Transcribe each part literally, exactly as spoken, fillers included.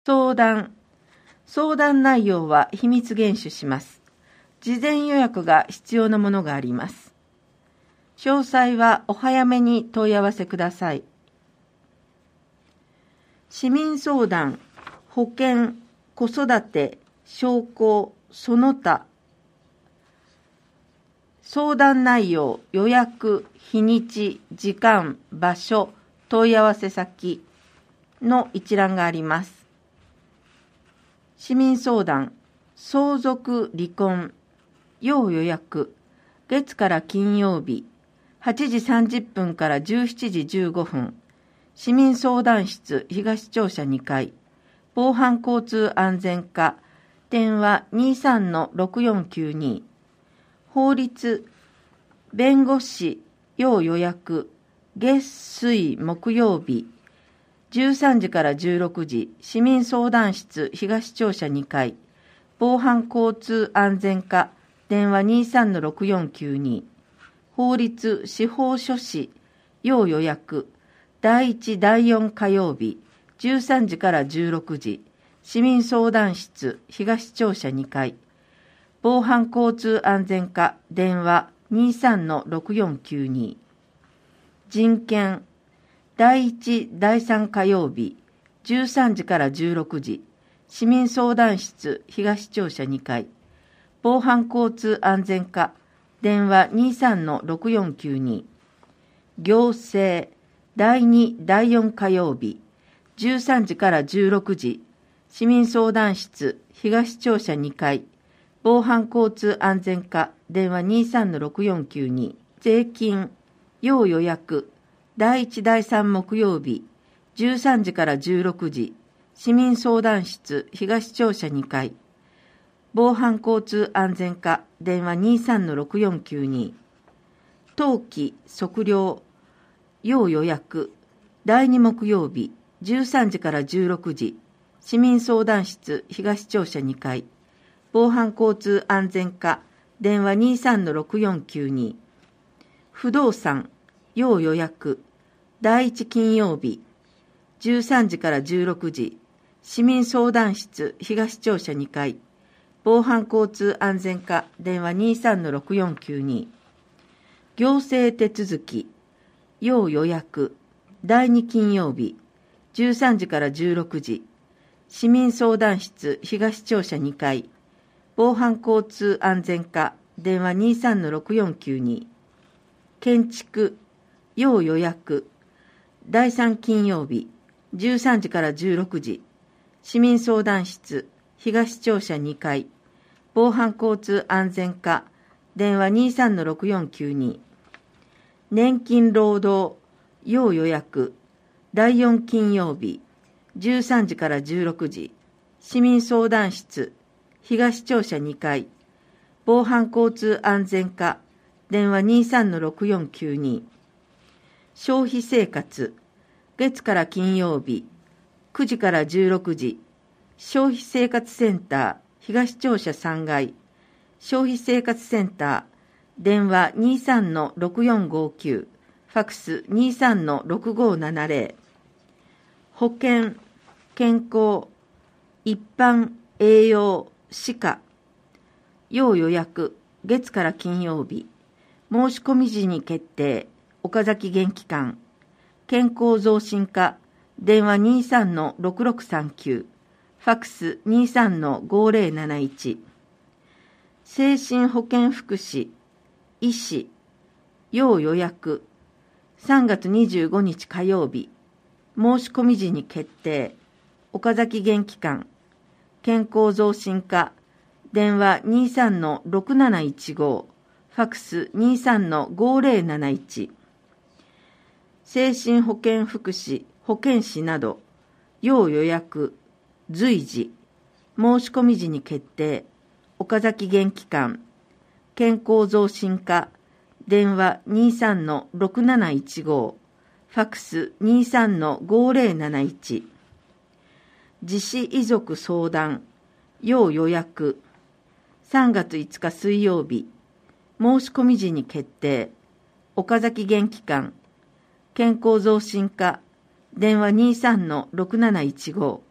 相談。相談内容は秘密厳守します。事前予約が必要なものがあります。詳細はお早めに問い合わせください。市民相談、保険、子育て、商工、その他。相談内容、予約、日にち、時間、場所、問い合わせ先の一覧があります。市民相談、相続離婚、要予約、月から金曜日、はちじさんじゅっぷんからじゅうしちじじゅうごふん、市民相談室東庁舎にかい、防犯交通安全課、電話 にさんのろくよんきゅうに、法律、弁護士、要予約、月水木曜日、じゅうさんじからじゅうろくじ、市民相談室東庁舎にかい、防犯交通安全課、電話 にさんのろくよんきゅうに、法律司法書士、要予約、だいいちだいよん火曜日、じゅうさんじからじゅうろくじ、市民相談室東庁舎にかい、防犯交通安全課、電話 にさんのろくよんきゅうに、人権、だいいちだいさん火曜日、じゅうさんじからじゅうろくじ、市民相談室東庁舎にかい、防犯交通安全課、電話 にさんのろくよんきゅうに、行政、だいにだいよん火曜日、じゅうさんじからじゅうろくじ、市民相談室東庁舎にかい、防犯交通安全課、電話 にさんのろくよんきゅうに、税金、要予約、だいいちだいさん木曜日、じゅうさんじからじゅうろくじ、市民相談室東庁舎にかい、防犯交通安全課、電話 にさんのろくよんきゅうに、登記、測量、要予約、だいに木曜日、じゅうさんじからじゅうろくじ、市民相談室東庁舎にかい、防犯交通安全課、電話 にさんのろくよんきゅうに、不動産、要予約、だいいち金曜日、じゅうさんじからじゅうろくじ、市民相談室東庁舎にかい、防犯交通安全課、電話 にさんのろくよんきゅうに、行政手続き、要予約、だいに金曜日、じゅうさんじからじゅうろくじ、市民相談室東庁舎にかい、防犯交通安全課、電話 にさんのろくよんきゅうに、建築、要予約、だいさん金曜日、じゅうさんじからじゅうろくじ、市民相談室東庁舎にかい、防犯交通安全課、電話 にさんのろくよんきゅうに、年金労働、要予約、だいよん金曜日、じゅうさんじからじゅうろくじ、市民相談室東庁舎にかい、防犯交通安全課、電話 にさんのろくよんきゅうに、消費生活、月から金曜日、くじからじゅうろくじ、消費生活センター、東庁舎さんがい、消費生活センター、電話 にさんのろくよんごきゅう、ファックス にさんのろくごななぜろ、保険、健康、一般、栄養、歯科、要予約、月から金曜日、申し込み時に決定、岡崎元気館、健康増進課、電話 にさんのろくろくさんきゅう、ファックス にさんのごぜろなないち、精神保健福祉、医師、要予約、さんがつにじゅうごにち火曜日、申し込み時に決定、岡崎元気館、健康増進課、電話 にさんのろくなないちご、ファックス にさんのごぜろなないち、精神保健福祉、保健師など、要予約、随時、申し込み時に決定、岡崎元気館、健康増進課、電話 にさんのろくなないちご、ファックス にさんのごぜろなないち、自死遺族相談、要予約、さんがついつか水曜日、申し込み時に決定、岡崎元気館、健康増進課、電話 にさんのろくなないちご、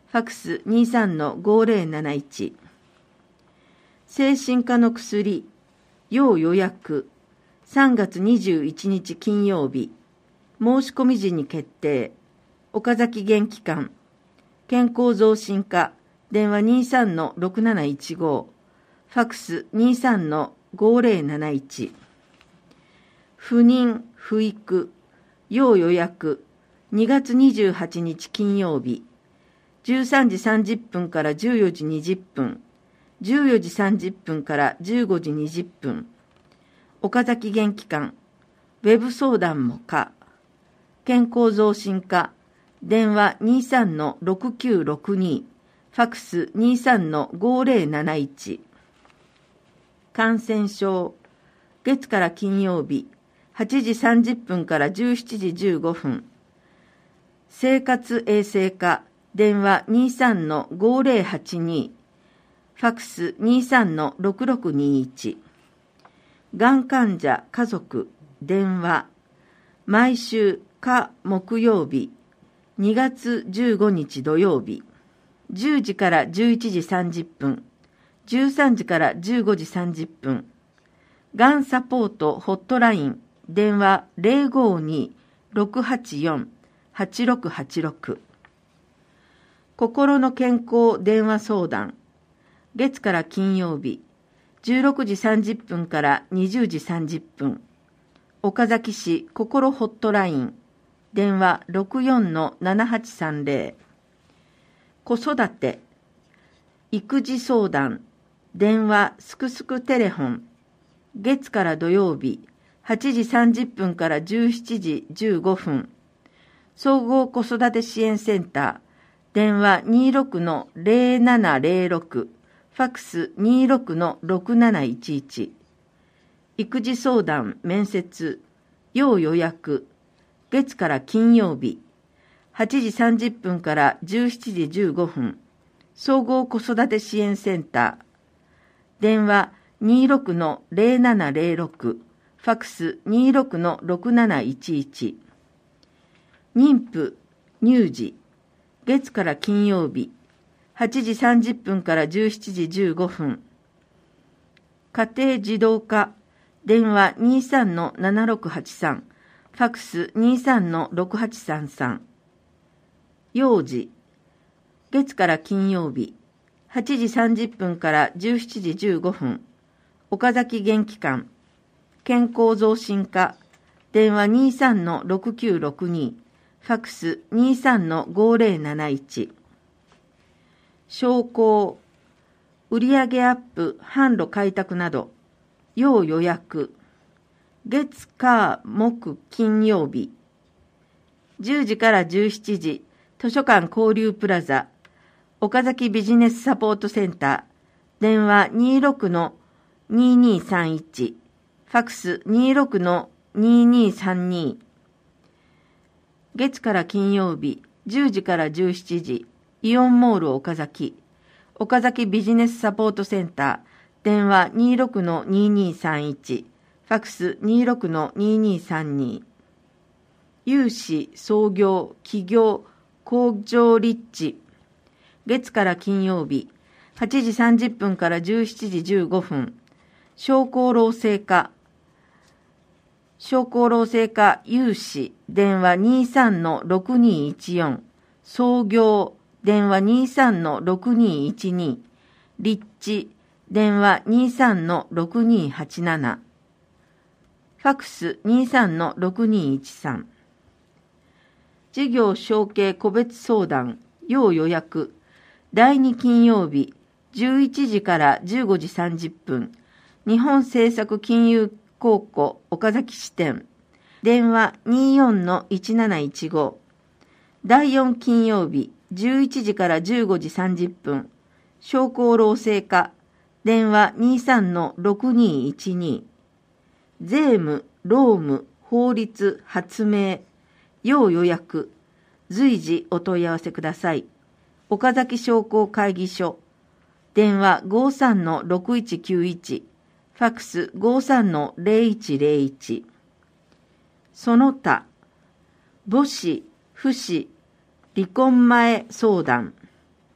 ファクス にじゅうさんのごぜろなないち。精神科の薬、要予約、さんがつにじゅういちにち金曜日、申し込み時に決定、岡崎元気館、健康増進課、電話にじゅうさんのろくなないちご、ファクス にじゅうさんのごぜろなないち。不妊、不育、要予約、にがつにじゅうはちにち金曜日、じゅうさんじさんじゅっぷんからじゅうよじにじゅっぷん、じゅうよじさんじゅっぷんからじゅうごじにじゅっぷん、岡崎元気館、ウェブ相談も可、健康増進課、電話にじゅうさんのろくきゅうろくに、ファクス にじゅうさんのごぜろなないち。感染症、月から金曜日、はちじさんじゅっぷんからじゅうしちじじゅうごふん、生活衛生課、電話にじゅうさんのごぜろはちに、ファクス にじゅうさんのろくろくにいち。がん患者家族、電話、毎週火木曜日、にがつじゅうごにち土曜日、じゅうじからじゅういちじさんじゅっぷん、じゅうさんじからじゅうごじさんじゅっぷん、がんサポートホットライン、電話 ゼロごに ろくはちよん はちろくはちろく。心の健康電話相談、月から金曜日、じゅうろくじさんじゅっぷんからにじゅうじさんじゅっぷん、岡崎市心ホットライン、電話 ろくよんのななはちさんぜろ。子育て、育児相談、電話すくすくテレホン、月から土曜日、はちじさんじゅっぷんからじゅうしちじじゅうごふん、総合子育て支援センター、電話 にじゅうろくのぜろななぜろろく、ファクス にじゅうろくのろくなないちいち。育児相談、面接、要予約、月から金曜日、はちじさんじゅっぷんからじゅうしちじじゅうごふん、総合子育て支援センター、電話 にじゅうろくのぜろななぜろろく、ファクス にじゅうろくのろくなないちいち。妊婦、乳児、月から金曜日、はちじさんじゅっぷんからじゅうしちじじゅうごふん、家庭児童科、電話にじゅうさんのななろくはちさん、ファクス にじゅうさんのろくはちさんさん。幼児、月から金曜日、はちじさんじゅっぷんからじゅうしちじじゅうごふん、岡崎元気館、健康増進課、電話にじゅうさんのろくきゅうろくに、ファクス にじゅうさんのごぜろなないち。商工、売上アップ、販路開拓など、要予約、月火木金曜日、じゅうじからじゅうしちじ、図書館交流プラザ、岡崎ビジネスサポートセンター、電話にじゅうろくのににさんいち、ファクス にじゅうろくのににさんに。月から金曜日、じゅうじからじゅうしちじ、イオンモール岡崎、岡崎ビジネスサポートセンター、電話にじゅうろくのににさんいち、ファクス にじゅうろくのににさんに。有志、創業、企業、工場立地、月から金曜日、はちじさんじゅっぷんからじゅうしちじじゅうごふん、商工労政課、商工労政課有志、電話にじゅうさんのろくにいちよん、創業、電話にじゅうさんのろくにいちに、立地、電話にじゅうさんのろくにはちなな、ファクスにじゅうさんのろくにいちさん。事業承継個別相談、要予約、だいに金曜日、じゅういちじからじゅうごじさんじゅっぷん、日本政策金融公庫岡崎支店、電話にじゅうよんのいちなないちご、だいよん金曜日、じゅういちじからじゅうごじさんじゅっぷん、商工労政課、電話にじゅうさんのろくにいちに、税務、労務、法律、発明、要予約、随時お問い合わせください。岡崎商工会議所、電話ごじゅうさんのろくいちきゅういち、ファクスごじゅうさんのぜろいちぜろいち。その他、母子、父子、離婚前相談、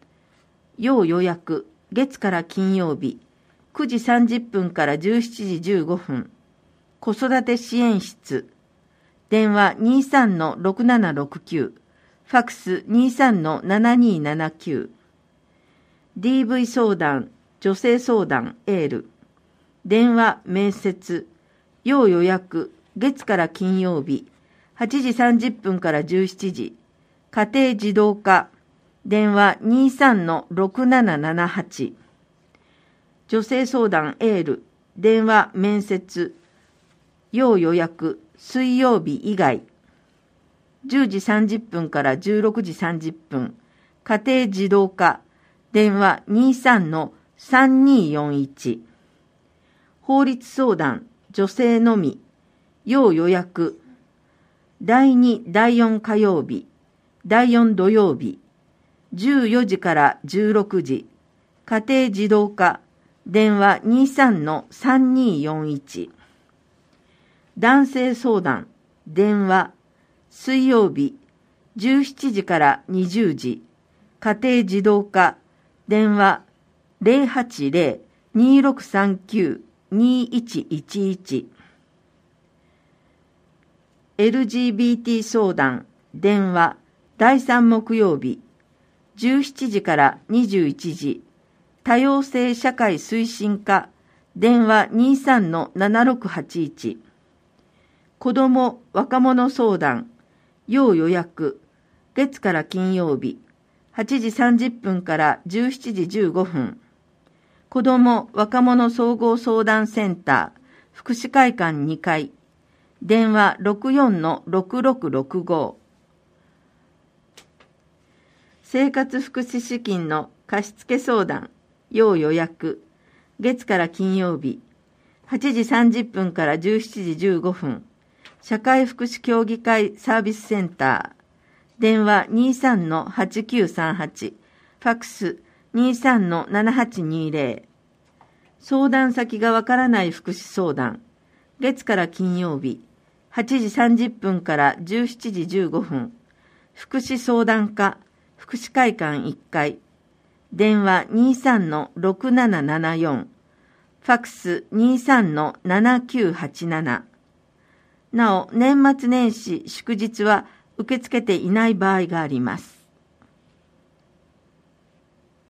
要予約、月から金曜日、くじさんじゅっぷんからじゅうしちじじゅうごふん、子育て支援室、電話 にさんのろくななろくきゅう、ファックス にさんのななにななきゅう、ディーブイ 相談、女性相談、エール、電話、面接、要予約、月から金曜日、はちじさんじゅっぷんからじゅうしちじ、家庭自動化、電話 にさんのろくななななはち、女性相談エール、電話面接、要予約、水曜日以外、じゅうじさんじゅっぷんからじゅうろくじさんじゅっぷん、家庭自動化、電話 にさんのさんによんいち、法律相談、女性のみ、要予約、だいに、だいよん火曜日、だいよん土曜日、じゅうよじからじゅうろくじ、家庭自動化、電話 にさんのさんによんいち、男性相談、電話、水曜日、じゅうしちじからにじゅうじ、家庭自動化、電話 ゼロはちゼロ にろくさんきゅう にいちいちいち、エルジービーティー 相談、電話、だいさん木曜日、じゅうしちじからにじゅういちじ、多様性社会推進課、電話 にさんのななろくはちいち、子ども・若者相談、要予約、月から金曜日、はちじさんじゅっぷんからじゅうしちじじゅうごふん、子ども・若者総合相談センター、福祉会館にかい、電話 ろくよんのろくろくろくご、生活福祉資金の貸付相談、要予約、月から金曜日、はちじさんじゅっぷんからじゅうしちじじゅうごふん、社会福祉協議会サービスセンター、電話 にさんのはちきゅうさんはち、ファックス にさんのななはちにゼロ、相談先がわからない福祉相談、月から金曜日、はちじさんじゅっぷんからじゅうしちじじゅうごふん、福祉相談課、福祉会館いっかい、電話 にさんのろくななななよん、ファックス にさんのななきゅうはちなな。なお、年末年始祝日は受け付けていない場合があります。